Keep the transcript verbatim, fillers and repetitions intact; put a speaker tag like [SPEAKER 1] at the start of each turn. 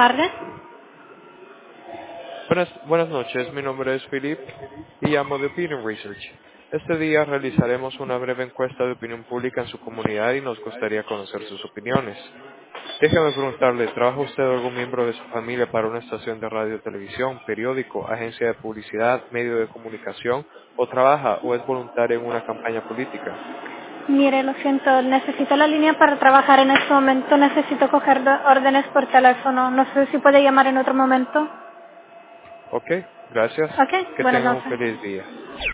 [SPEAKER 1] tardes.
[SPEAKER 2] Buenas, buenas noches, mi nombre es Philip y llamo de Opinion Research. Este día realizaremos una breve encuesta de opinión pública en su comunidad y nos gustaría conocer sus opiniones. Déjame preguntarle, ¿trabaja usted o algún miembro de su familia para una estación de radio, televisión, periódico, agencia de publicidad, medio de comunicación, o trabaja o es voluntario en una campaña política?
[SPEAKER 1] Mire, lo siento, necesito la línea para trabajar en este momento. Necesito coger do- órdenes por teléfono. No sé si puede llamar en otro momento.
[SPEAKER 2] Ok, gracias.
[SPEAKER 1] Ok,
[SPEAKER 2] Que
[SPEAKER 1] buenas
[SPEAKER 2] tenga un
[SPEAKER 1] noches.
[SPEAKER 2] feliz día.